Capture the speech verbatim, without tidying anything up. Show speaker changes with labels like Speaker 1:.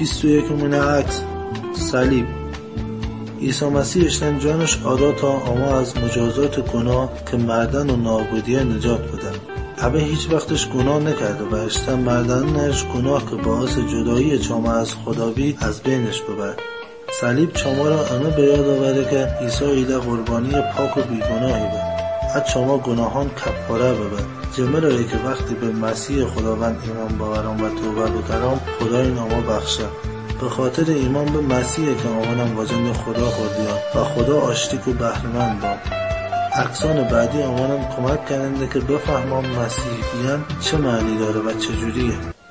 Speaker 1: بیست و یکمین عکس، صلیب. عیسی مسیح اشتن جانش آدا تا اما از مجازات گناه که مردن و نابودیه نجات بدن. ابه هیچ وقتش گناه نکرده و اشتن مردنش گناه که باعث جدایی چامه از خدا بید از بینش ببر. صلیب چامه را امه به یاد آورده که عیسی ایده قربانی پاک و بیگناهی بود. از چامه گناهان کفاره ببر. جمعه رایی که وقتی به مسیح خداوند ایمان باورم و توبه بکرم خدای نامه بخشه. به خاطر ایمان به مسیح که آمانم واجند خدا خوردیم و خدا آشتیک و بهرمند بام. عکسان بعدی آمانم کمک کننده که بفهمم مسیحیان چه معنی داره و چه جوریه.